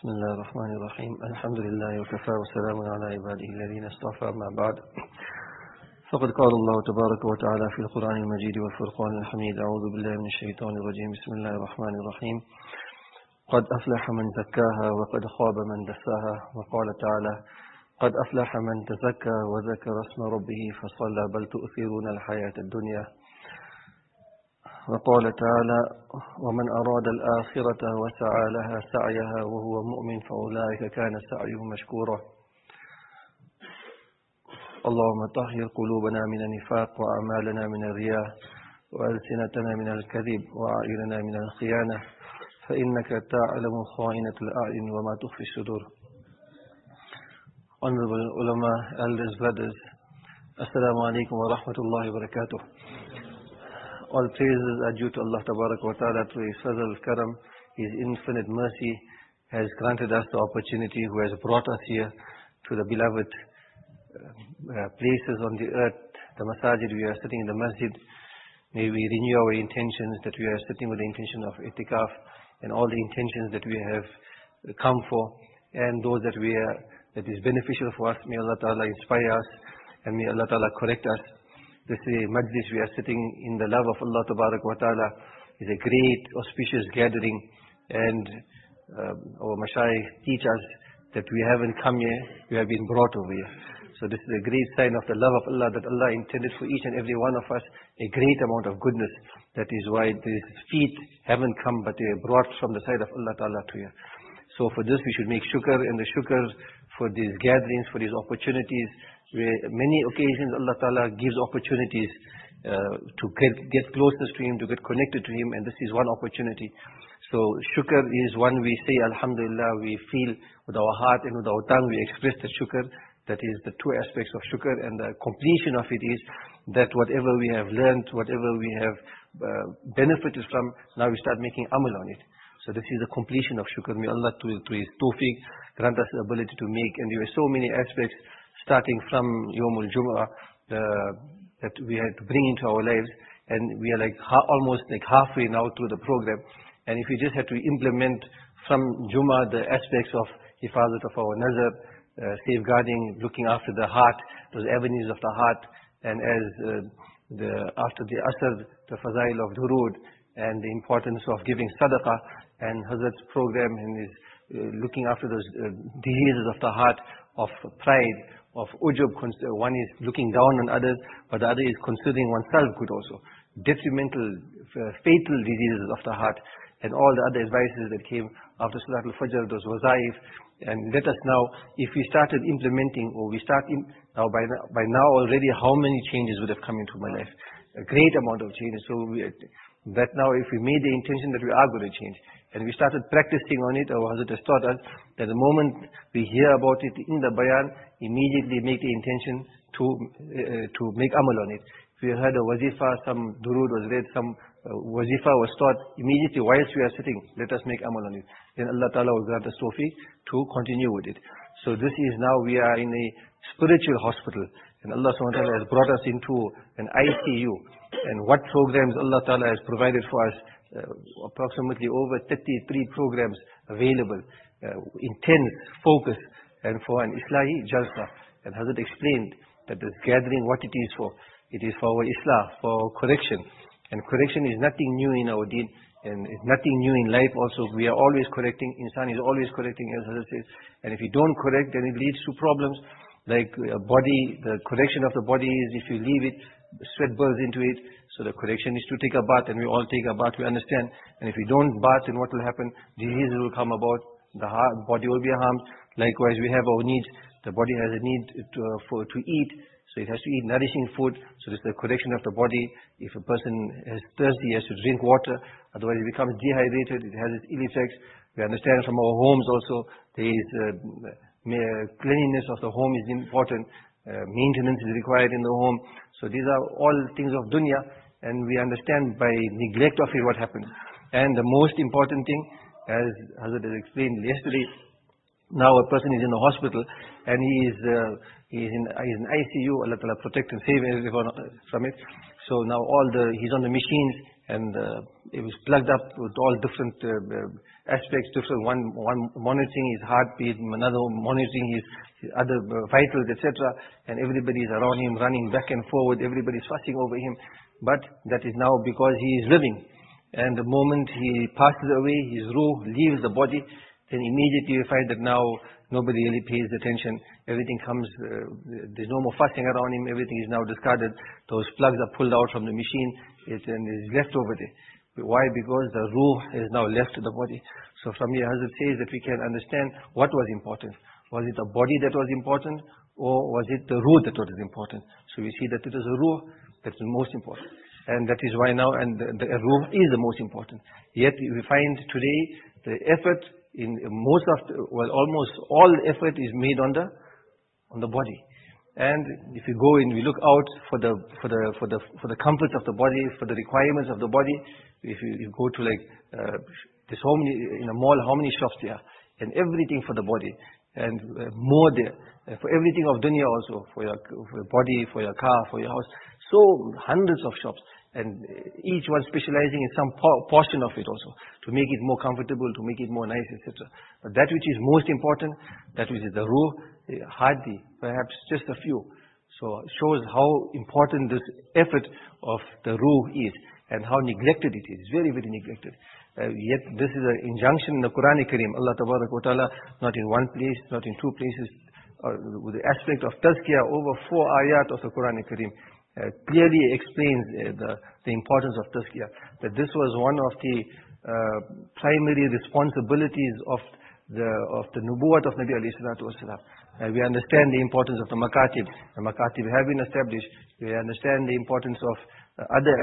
بسم الله الرحمن الرحيم الحمد لله وكفى وسلام على عباده الذين اصطفى ما بعد فقد قال الله تبارك وتعالى في القرآن المجيد والفرقان الحميد أعوذ بالله من الشيطان الرجيم بسم الله الرحمن الرحيم قد أفلح من زكاها وقد خاب من دساها وقال تعالى قد أفلح من تزكى وذكر اسم ربه فصلى بل تؤثرون الحياة الدنيا وقال تعالى ومن أراد الآخرة وسعى لها سعيها وهو مؤمن فأولئك كان سعيهم مشكورا اللهم طهر قلوبنا من النفاق وأعمالنا من الرياء وألسنتنا من الكذب وأعيننا من الخيانة فإنك تعلم خائنة الأعين وما تخفي الصدور. Honorable ulama, elders, brothers, Assalamu alaikum wa rahmatullahi wa barakatuh. All praises are due to Allah Tabaraka wa Ta'ala through His Fazl Karam. His infinite mercy has granted us the opportunity, who has brought us here to the beloved places on the earth, the masajid. We are sitting in the masjid. May we renew our intentions that we are sitting with the intention of itikaf and all the intentions that we have come for, and those that is beneficial for us. May Allah Ta'ala inspire us and may Allah Ta'ala correct us. This majlis, we are sitting in the love of Allah wa Ta'ala, is a great auspicious gathering, and our mashayikh teach us that we haven't come here, we have been brought over here. So this is a great sign of the love of Allah, that Allah intended for each and every one of us a great amount of goodness. That is why these feet haven't come, but they are brought from the side of Allah Ta'ala to here. So for this we should make shukr, and the shukr for these gatherings, for these opportunities, where many occasions Allah Ta'ala gives opportunities to get closest to Him, to get connected to Him, and this is one opportunity. So shukr is one we say Alhamdulillah, we feel with our heart and with our tongue we express the shukr. That is the two aspects of shukr, and the completion of it is that whatever we have learned, whatever we have benefited from, now we start making amal on it. So this is the completion of shukr. May Allah through His tawfiq grant us the ability to make, and there were so many aspects starting from Yawmul Jum'ah that we had to bring into our lives, and we are almost halfway now through the program. And if we just had to implement from Jum'ah the aspects of hifazat of our nazar, safeguarding, looking after the heart, those avenues of the heart, and as after the Asr, the Fazail of Durood, and the importance of giving sadaqah, and Hazrat's program and his looking after those diseases of the heart, of pride, of ujub. One is looking down on others, but the other is considering oneself good also. Detrimental, fatal diseases of the heart, and all the other advices that came after Salatul Fajr, those wazaif. And let us now, if we started implementing, or we start by now already, how many changes would have come into my life? A great amount of changes. So that now, if we made the intention that we are going to change, and we started practicing on it, our Hazrat has taught us that the moment we hear about it in the bayan, immediately make the intention to make amal on it. If we heard a wazifa, some durood was read, some wazifa was taught, immediately whilst we are sitting, let us make amal on it. Then Allah Ta'ala will grant us tawfiq to continue with it. So this is now, we are in a spiritual hospital, and Allah Subhanahu wa Ta'ala has brought us into an ICU. And what programs Allah Ta'ala has provided for us, approximately over 33 programs available, intense focus, and for an Islahi Jalsa. And Hazrat explained that this gathering, what it is for. It is for our Islah, for our correction. And correction is nothing new in our deen, and it's nothing new in life also. We are always correcting. Insan is always correcting, as Hazrat says. And if you don't correct, then it leads to problems. Like a body, the correction of the body is, if you leave it, sweat burns into it. So the correction is to take a bath, and we all take a bath, we understand. And if we don't bath, then what will happen? Diseases will come about, the body will be harmed. Likewise, we have our needs. The body has a need to eat, so it has to eat nourishing food. So this is the correction of the body. If a person is thirsty, he has to drink water, otherwise he becomes dehydrated, it has its ill effects. We understand from our homes also, there is cleanliness of the home is important. Maintenance is required in the home. So these are all things of dunya, and we understand by neglect of it what happens. And the most important thing, as Hazrat has explained yesterday, now a person is in the hospital and he is in ICU. Allah Ta'ala protect and save everyone from it. So now he's on the machines, and it was plugged up with all different aspects, one monitoring his heartbeat, another monitoring his other vitals, etc. And everybody is around him, running back and forward, everybody is fussing over him. But that is now because he is living. And the moment he passes away, his ruh leaves the body, then immediately you find that now nobody really pays attention. Everything comes, there's no more fussing around him, everything is now discarded. Those plugs are pulled out from the machine, and is left over there. Why? Because the ruh is now left the body. So from here, Hazrat says that we can understand what was important. Was it the body that was important, or was it the ruh that was important? So we see that it is the ruh that is most important. And that is why now, and the ruh is the most important. Yet we find today the effort in most of, almost all effort is made on the body. And if you go and we look out for the comforts of the body, for the requirements of the body, if you go to like there's so many in a mall, how many shops there, and everything for the body, and more there, for everything of dunya also, for your body, for your car, for your house. So hundreds of shops, and each one specializing in some portion of it also, to make it more comfortable, to make it more nice, etc. But that which is most important, that which is the ruh, hardly, perhaps just a few. So it shows how important this effort of the ruh is, and how neglected it is. It's very, very neglected. Yet this is an injunction in the Quran Kareem. Allah Ta'ala, not in one place, not in two places, with the aspect of tazkiyah, over 4 ayat of the Quran Kareem, clearly explains the importance of tazkiyah. That this was one of the primary responsibilities of the nubuwwat of Nabi alayhi salatu wasalam. We understand the importance of the makatib. The makatib have been established. We understand the importance of other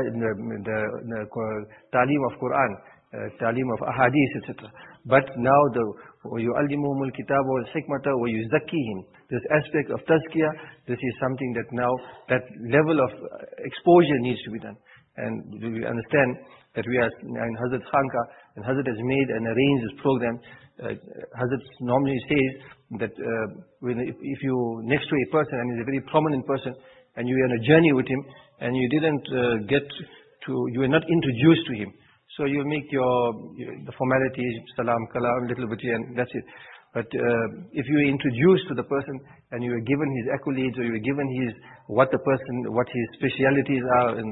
the ta'lim of Quran, ta'lim of ahadith, etc. But now وَيُعَلِّمُهُمُ الْكِتَابَ وَالْحِكْمَةَ وَيُزَكِّيهِمْ. This aspect of tazkiyah, this is something that now, that level of exposure needs to be done. And we understand that we are in Hazrat Khanka, and Hazrat has made and arranged this program. Hazrat normally says that if you next to a person, and he's a very prominent person, and you are on a journey with him, and you didn't you were not introduced to him, so you make the formalities, salam, kalam, little bit, and that's it. But if you are introduced to the person, and you are given his accolades, or you are given what his specialities are, and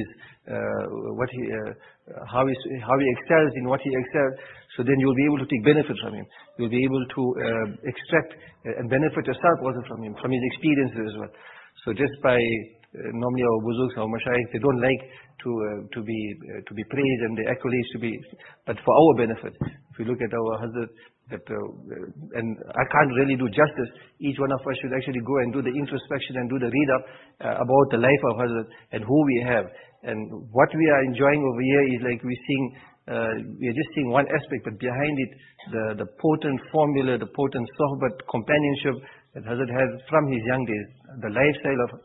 how he excels in what he excels, so then you'll be able to take benefit from him. You'll be able to extract and benefit yourself also from him, from his experiences as well. So just by normally our buzuks, our mashayikh, they don't like to be praised and the accolades to be, but for our benefit. If you look at our Hazrat, and I can't really do justice, each one of us should actually go and do the introspection and do the read up about the life of Hazrat and who we have. And what we are enjoying over here is like we are just seeing one aspect, but behind it, the potent formula, the potent sohbat, companionship that Hazrat has from his young days, the lifestyle of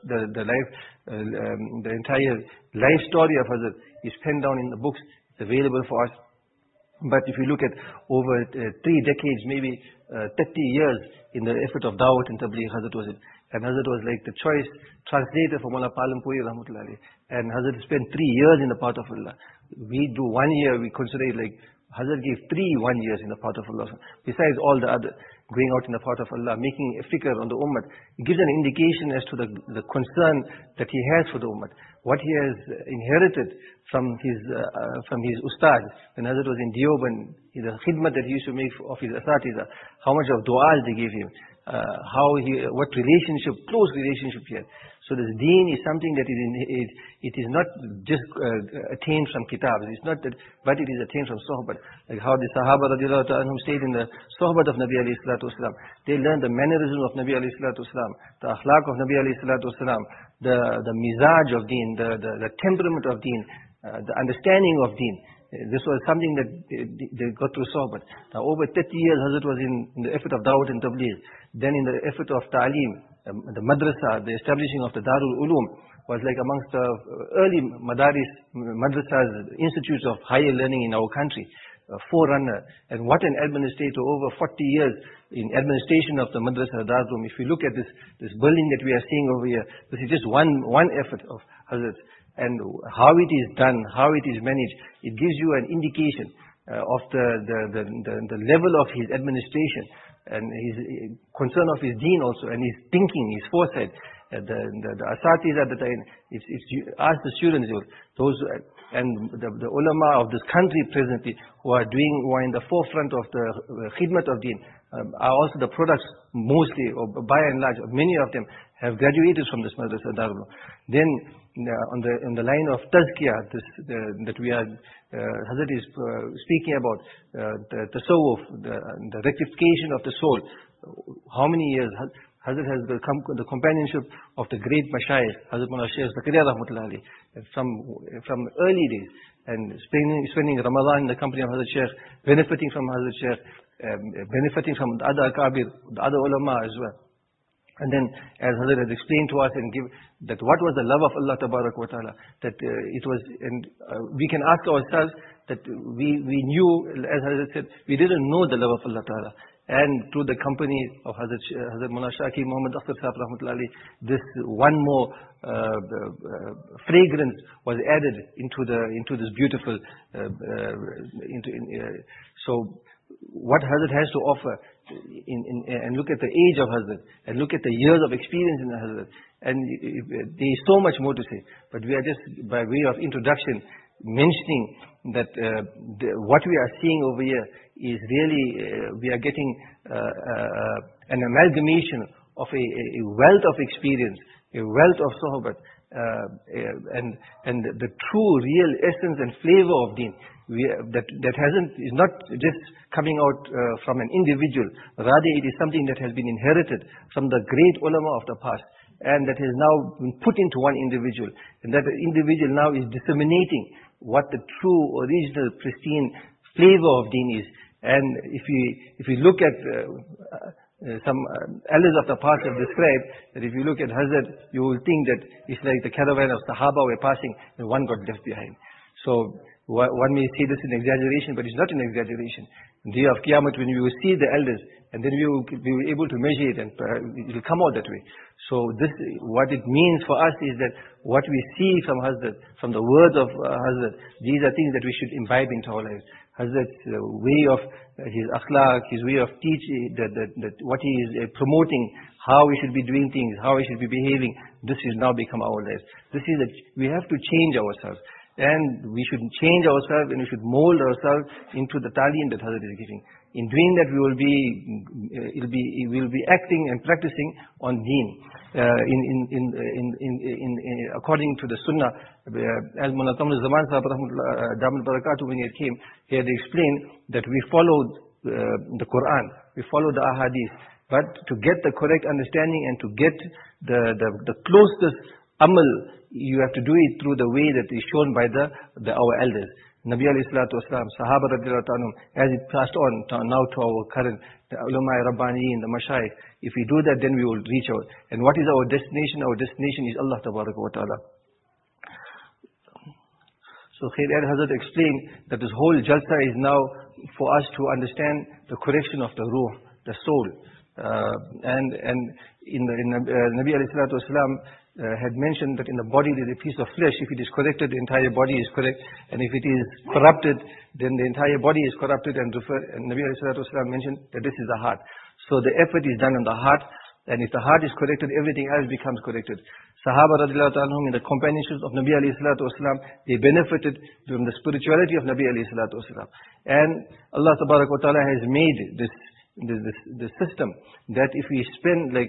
the entire life story of Hazrat is penned down in the books. It's available for us. But if you look at over 3 decades, maybe 30 years in the effort of Dawat and Tabligh, Hazrat was it. And Hazrat was like the choice translator for Mullah Palampuri Rahmatullahi. And Hazrat spent 3 years in the path of Allah. We do 1 year, we consider it like Hazrat gave 1 years in the path of Allah. Besides all the other, going out in the path of Allah, making a fikr on the ummah. It gives an indication as to the concern that he has for the ummah. What he has inherited from his ustad, when Hazrat was in Deoband, the khidmat that he used to make of his asatiza, how much of du'as they gave him, what close relationship he had. So this deen is something that it is not just attained from kitabs. It's not that, but it is attained from sohbat. Like how the Sahaba radiallahu ta'ala stayed in the sohbat of Nabi alayhi salatu wasalam. They learned the mannerism of Nabi alayhi salatu wasalam, the akhlaq of Nabi alayhi salatu wasalam, the mizaj of deen, the temperament of deen, the understanding of deen. This was something that they got through sohbat. Now over 30 years Hazrat was in the effort of Dawat and Tabligh. Then in the effort of ta'aleem, the madrasa, the establishing of the Darul Ulum was like amongst the early madrasas, institutes of higher learning in our country, forerunner. And what an administrator, over 40 years in administration of the madrasa Darul Ulum. If you look at this building that we are seeing over here, this is just one effort of Hazrat. and how it is done, how it is managed, it gives you an indication of the level of his administration and his concern of his deen also, and his thinking, his foresight. The asatiz at the time, if you ask the students, those and the ulama of this country presently who are in the forefront of the khidmat of deen, are also the products mostly, or by and large, many of them have graduated from this madrasa Darul. Then on the line of tazkiyah, that we are, Hazrat is speaking about, the tasawwuf, the rectification of the soul. How many years Hazrat has become the companionship of the great mashayikh, Hazrat Mullah Shaykh Zakaria Rahmatullah Ali, from early days, and spending Ramadan in the company of Hazrat Shaykh, benefiting from Hazrat Shaykh, benefiting from the other akabir, the other ulama as well. And then, as Hazrat has explained to us and give that what was the love of Allah Tabarak wa Ta'ala, that it was, and we can ask ourselves that we knew, as Hazrat said, we didn't know the love of Allah Ta'ala. And through the company of Hazrat Mullah Shaki Muhammad Akhtar Sahib Rahmatullah Ali, this one more fragrance was added into this beautiful, so what Hazrat has to offer, and look at the age of Hazrat, and look at the years of experience in the Hazrat, and there is so much more to say, but we are just by way of introduction mentioning that what we are seeing over here is really, we are getting an amalgamation of a wealth of experience, a wealth of sahabat, and the true real essence and flavor of deen. Is not just coming out from an individual, rather it is something that has been inherited from the great ulama of the past, and that has now been put into one individual, and that individual now is disseminating what the true, original, pristine flavor of deen is. And if we look at some elders of the past have described that if you look at Hazrat, you will think that it's like the caravan of Sahaba were passing and one got left behind. So one may say this is an exaggeration, but it's not an exaggeration. On the day of Qiyamah, when we will see the elders, and then we will be able to measure it, and it will come out that way. So this, what it means for us is that what we see from Hazrat, from the words of Hazrat, these are things that we should imbibe into our lives. Hazrat's way of his akhlaq, his way of teaching, that what he is promoting, how we should be doing things, how we should be behaving, this has now become our lives. This is that we have to change ourselves. And we should change ourselves, and we should mold ourselves into the talim that Hazrat is giving. In doing that, we will be acting and practicing on deen, according to the sunnah. As Mullah Tamil Zaman Sahib Damul Barakatuh, when he came, he had explained that we followed the Quran, we follow the ahadith, but to get the correct understanding and to get the closest amal, you have to do it through the way that is shown by our elders. Nabi alayhi salatu wasalam, Sahaba radiyallahu anhum, as it passed on now to our current ulama Rabbaniyin, the mashayikh. If we do that, then we will reach out. And what is our destination? Our destination is Allah Tabaraka wa Ta'ala. So Khair Hazrat explained that this whole jalsa is now for us to understand the correction of the ruh, the soul. And in Nabi alayhi salatu wasalam, had mentioned that in the body there is a piece of flesh. If it is corrected, the entire body is correct. And if it is corrupted, then the entire body is corrupted. And Nabi alayhi salatu wasalam mentioned that this is the heart. So the effort is done on the heart. And if the heart is corrected, everything else becomes corrected. Sahaba radhiyallahu anhum, in the companionship of Nabi alayhi salatu wasalam, they benefited from the spirituality of Nabi alayhi salatu wasalam. And Allah tabarak wa ta'ala has made this system that if we spend like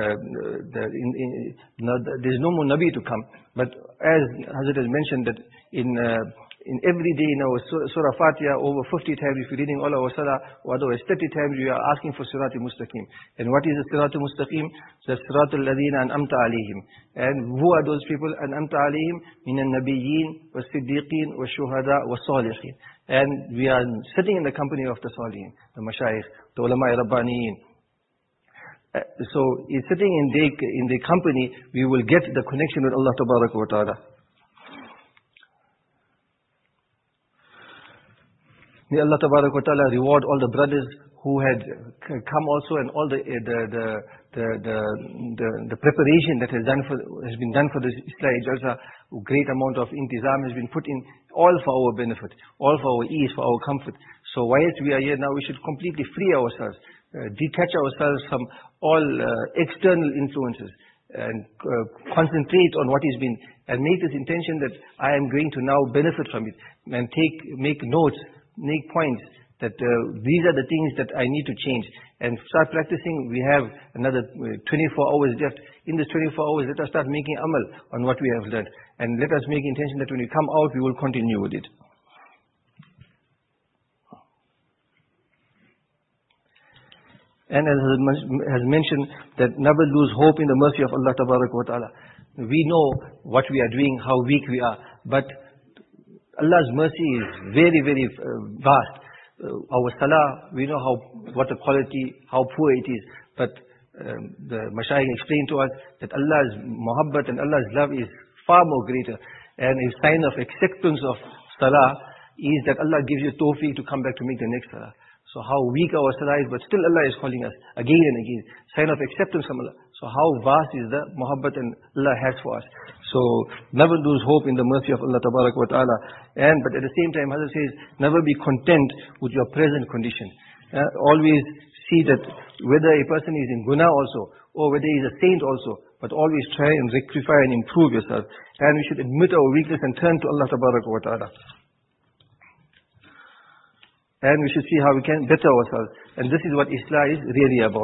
there's no more Nabi to come, but as Hazrat has mentioned that in every day in our Surah Fatiha over 50 times, if we're reading all our Salah, or otherwise 30 times we are asking for Siratul Mustaqim. And what is the Siratul Mustaqim? The Siratul Ladina An'amta Alayhim. And who are those people? An'amta Alayhim Minan Nabiyyin wa Siddiqeen wa Shuhada wa Salihin. And we are sitting in the company of the Salihin, the Mashayikh, the Ulama Rabbaniyin. So sitting in the company, we will get the connection with Allah Tabaraka wa Ta'ala. May Allah Tabaraka wa Ta'ala reward all the brothers who had come also, and all the preparation that has been done for this Islahi Jalsa. Great amount of intizam has been put in, all for our benefit, all for our ease, for our comfort. So whilst we are here now, we should completely free ourselves, detach ourselves from all external influences, and concentrate on what is being, and make this intention that I am going to now benefit from it, and make notes, make points, that these are the things that I need to change, and start practicing. We have another 24 hours left. In this 24 hours, let us start making amal on what we have learned, and let us make intention that when we come out, we will continue with it. And as has mentioned, that never lose hope in the mercy of Allah Ta'ala. We know what we are doing, how weak we are, but Allah's mercy is very, very vast. Our salah, we know what the quality, how poor it is, but the Mashayikh explained to us that Allah's muhabbat and Allah's love is far more greater, and a sign of acceptance of salah is that Allah gives you tawfiq to come back to make the next salah. So how weak our salah is, but still Allah is calling us again and again. Sign of acceptance from Allah. So how vast is the muhabbat and Allah has for us. So never lose hope in the mercy of Allah Ta'ala. But at the same time, Hazrat says, never be content with your present condition. Always see that whether a person is in guna also, or whether he is a saint also, but always try and rectify and improve yourself. And we should admit our weakness and turn to Allah Ta'ala. And we should see how we can better ourselves. And this is what Islah is really about.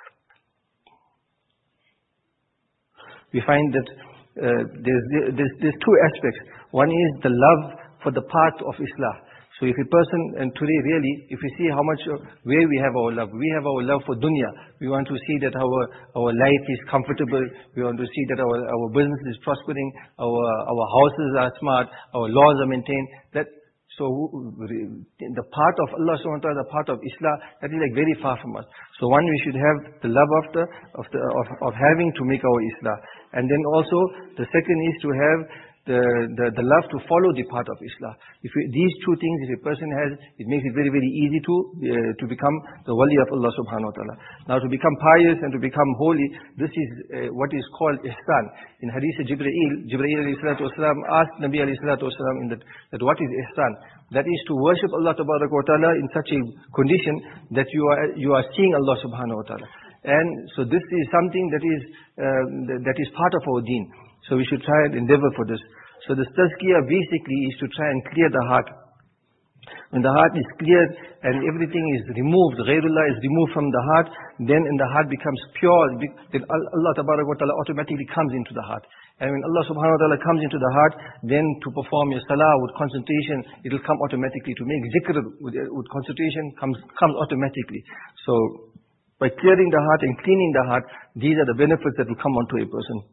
We find that there's two aspects. One is the love for the path of Islah. So if a person, and today really, if we see how much, where we have our love for dunya. We want to see that our life is comfortable. We want to see that our business is prospering. Our houses are smart. Our laws are maintained. So the part of Allah subhanahu wa ta'ala, the part of Islah, that is like very far from us. So one, we should have the love of having to make our Islah. And then also, the second is to have the love to follow the path of Islah. These two things, if a person has, it makes it very, very easy to become the wali of Allah subhanahu wa ta'ala. Now to become pious and to become holy, this is what is called ihsan. In hadith of Jibreel alayhi salatu wasalam asked Nabi alayhi salatu wasalam that what is ihsan? That is to worship Allah ta'ala in such a condition that you are seeing Allah subhanahu wa ta'ala. And so this is something that is part of our deen. So we should try and endeavor for this. So this tazkiyah basically is to try and clear the heart. When the heart is cleared and everything is removed, ghairullah is removed from the heart, then the heart becomes pure, then Allah Ta'ala automatically comes into the heart. And when Allah subhanahu wa ta'ala comes into the heart, then to perform your salah with concentration, it will come automatically. To make zikr with concentration comes automatically. So by clearing the heart and cleaning the heart, these are the benefits that will come onto a person.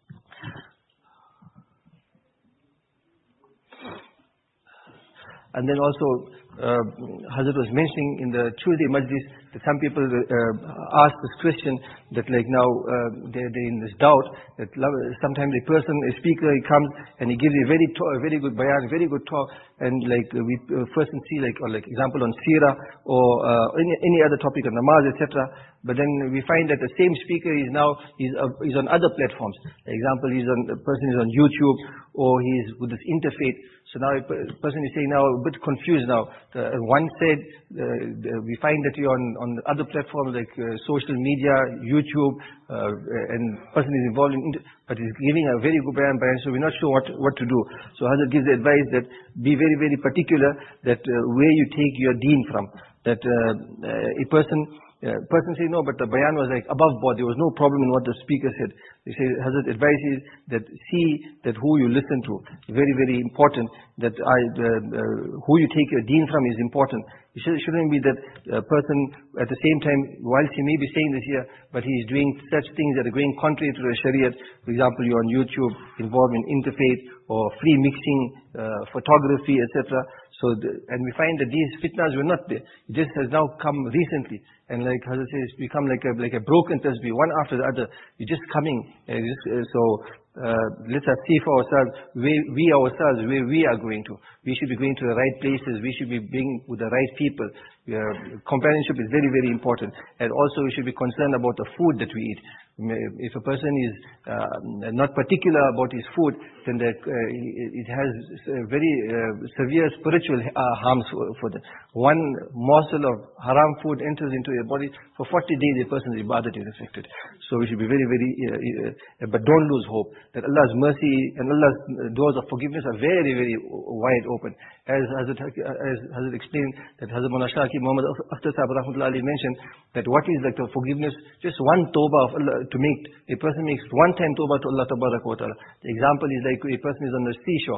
And then also, Hazrat was mentioning in the Tuesday Majlis that some people ask this question that like now they're in this doubt that sometimes a person, a speaker, he comes and he gives a very good bayan, very good talk, and like we first see like example on seerah or any other topic on namaz, etc. But then we find that the same speaker is on other platforms. For example, the person is on YouTube or he's with this interfaith. So now a person is saying now a bit confused now. One said we find that you're on other platforms like social media, YouTube, and person is involved in but he's giving a very good bayan, so we're not sure what to do. So Hazrat gives the advice that be very, very particular that where you take your deen from. That a person says, no, but the bayan was like above board. There was no problem in what the speaker said. They say, Hazrat advice is that see that who you listen to. Very, very important. That who you take your deen from is important. It shouldn't be that a person at the same time, whilst he may be saying this here, but he is doing such things that are going contrary to the Shariat. For example, you're on YouTube, involved in interfaith or free mixing, photography, etc. And we find that these fitnas were not there. It just has now come recently. And like Hazrat says, it's become like a broken tasbih, one after the other. It's just coming. Let us see for ourselves where we are going to. We should be going to the right places. We should be being with the right people. Companionship is very, very important. And also we should be concerned about the food that we eat. If a person is not particular about his food, then it has very severe spiritual harms for them. One morsel of haram food enters into your body, for 40 days a person's ibadat is affected. So we should be very, very, but don't lose hope that Allah's mercy and Allah's doors of forgiveness are very, very wide open. As Hazrat explained, that Hazrat Maulana Shah Muhammad Akhtar Sahib Rahmatullahi mentioned that what is like the forgiveness, just one tawbah of Allah to make, a person makes one time tawbah to Allah Tabaraka wa Ta'ala. The example is like a person is on the seashore.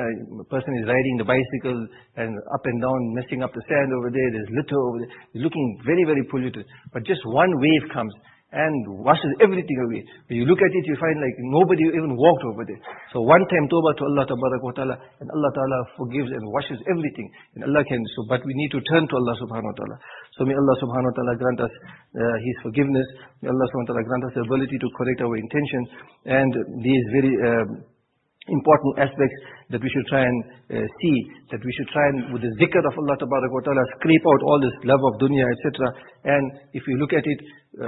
A person is riding the bicycle and up and down, messing up the sand over there, there's litter over there, it's looking very, very polluted. But just one wave comes and washes everything away. When you look at it, you find like nobody even walked over there. So one time tawbah to Allah Tabaraka wa Ta'ala, and Allah Ta'ala forgives and washes everything. And Allah can, but we need to turn to Allah Subhanahu wa Ta'ala. So may Allah Subhanahu wa Ta'ala grant us His forgiveness. May Allah Subhanahu wa Ta'ala grant us the ability to correct our intentions. And these very important aspects that we should try and see, that we should try and, with the zikr of Allah wa Ta'ala, scrape out all this love of dunya, etc. And if you look at it,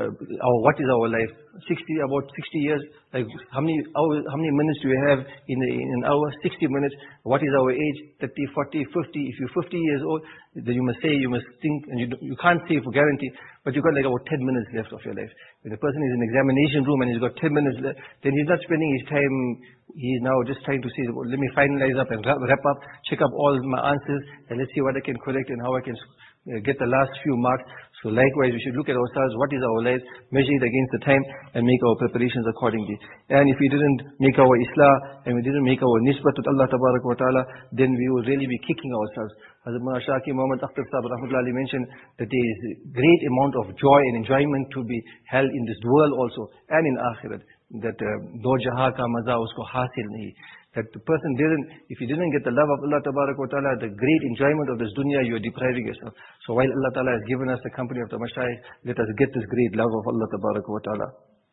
what is our life? About 60 years. Like how many minutes do we have in an hour? 60 minutes. What is our age? 30, 40, 50. If you're 50 years old, then you must think, and you can't say for guarantee, but you've got like about 10 minutes left of your life. When a person is in an examination room and he's got 10 minutes left, then he's not spending his time, he's now just trying to say, well, let me finalize up and wrap up, check up all my answers, and let's see what I can correct and how I can get the last few marks. So likewise, we should look at ourselves, what is our life, measure it against the time, and make our preparations accordingly. And if we didn't make our islah, and we didn't make our nisbat to Allah Tabaraka wa Ta'ala, then we will really be kicking ourselves. Hazrat Maulana Shah Muhammad Akhtar Sahib Rahmatullahi mentioned that there is a great amount of joy and enjoyment to be held in this world also, and in Akhirat. That do jahan ka maza usko hasil nahi. That the person if you didn't get the love of Allah Tabaraka wa Ta'ala, the great enjoyment of this dunya, you are depriving yourself. So while Allah Ta'ala has given us the company of the Mashayikh, let us get this great love of Allah Tabaraka wa Ta'ala.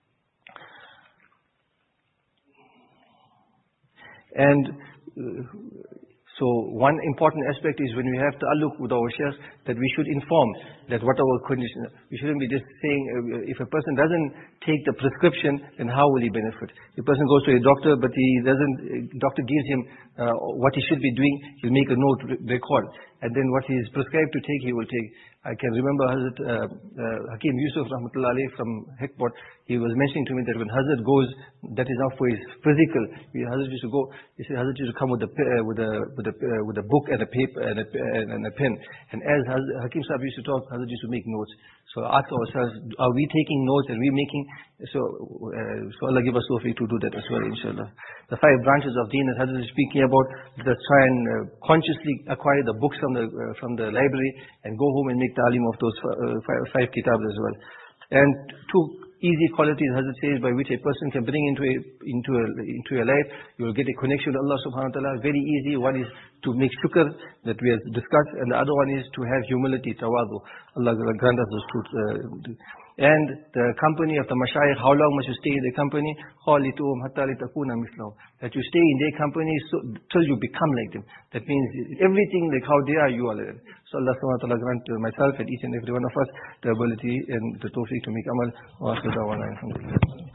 And so one important aspect is when we have ta'alluq with our shaykhs, that we should inform that what our condition is. We shouldn't be just saying, if a person doesn't take the prescription, then how will he benefit? If a person goes to a doctor, but doctor gives him what he should be doing, he'll make a note, record. And then what he is prescribed to take, he will take. I can remember Hazrat Hakim Yusuf Rahmatullah Alayhi from Hekpot, he was mentioning to me that when Hazrat goes, that is not for his physical. Hazrat used to go, he said Hazrat used to come with a book and a paper and a pen. And as Hakim Sahib used to talk, Hazrat used to make notes. So ask ourselves, are we taking notes and we making? So Allah give us tawfiq to do that as well, inshallah. The 5 branches of deen that Hazrat is speaking about, let us try and consciously acquire the books from the library and go home and make ta'lim of those 5 kitabs as well. And 2 easy qualities, Hazrat says, by which a person can bring into your life, you will get a connection with Allah Subhanahu wa Ta'ala. Very easy. One is to make shukr, that we have discussed, and the other one is to have humility, tawadu. Allah grant us those 2. And the company of the mashayikh, how long must you stay in the company? That you stay in their company till you become like them. That means everything like how they are, you are like them. So Allah subhanahu wa ta'ala grant myself and each and every one of us the ability and the tawfiq to make amal. Wa akhiru da'wana alhamdulillah.